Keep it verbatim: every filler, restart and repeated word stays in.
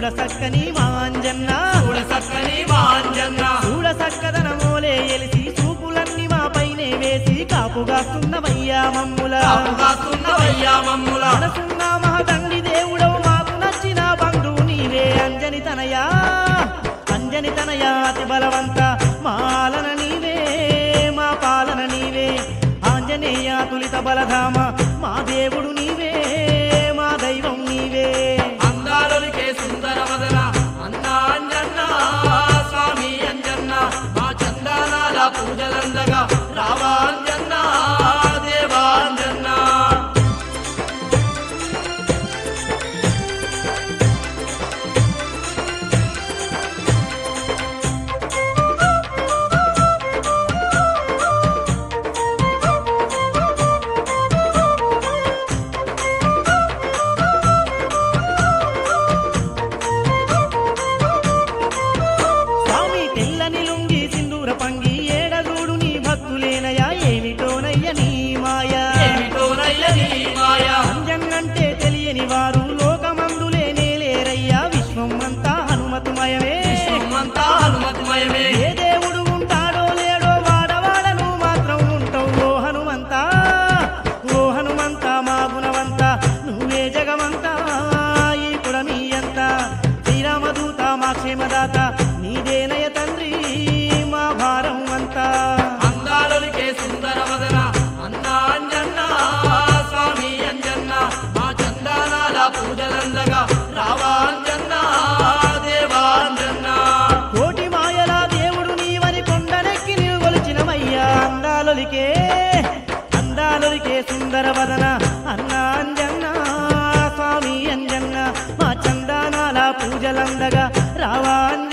చూడ సక్కని మా అంజన్న చూడ సక్కని మా అంజన్న చూడ సక్కదనమోలే ఎలిసి చూపులన్నీ మా పైనే వేసి కాపుగాస్తున్నవయ్యా మమ్ముల కాపుగాస్తున్నవయ్యా మమ్ముల మనసున్న మహదండి దేవుడవు మాకు నచ్చిన బంధువు నీవే అంజని తనయా అంజని తనయా అతి బలవంత మాలన నీవే మా పాలన నీవే ఆంజనేయ తులిత బలధామ మా దేవుడు నీవే మా దైవం నీవే అందాలొలికే సుందర వదన అన్న అంజన్న స్వామి అంజన్న మా చందానాల పూజలందగా రావా అంజన్న దేవా అంజన్న స్వామి తెల్లని లుంగి సింధూర పంగి ఏడదూడు నీ భక్తులేనయా ఏమిటోనయ్య నీ మాయా ఏమిటోనయ్య నీ మాయా అంజన్నంటే తెలియని వారు లోకమందులేనే లేరయ్యా విశ్వం అంతా హనుమతుమయమే విశ్వమంతా హనుమతిమయమే ఏ దేవుడు ఉంటాడో లేడో వాడవాడను మాత్రం ఉంటావు ఓ హనుమంతా ఓ హనుమంతా మా గుణవంత నువ్వే జగమంతా ఈ పుడమి అంత శ్రీరామదూత మా క్షేమదాత నీదేనయ తండ్రి మా భారం అంతా అందాలొలికే సుందర వదన అన్న అంజన్న స్వామి అంజన్న మా చందానాల పూజలందగా రావా అంజన్న దేవా అంజన్న కోటి మాయల దేవుడు నీవని కొండనెక్కి నీవు కొలిచినమయ్యా అందాలొలికే అందాలొలికే సుందర వదన అన్న అంజన్న స్వామి అంజన్న మా చందానాల పూజలందగా రావా అంజన్న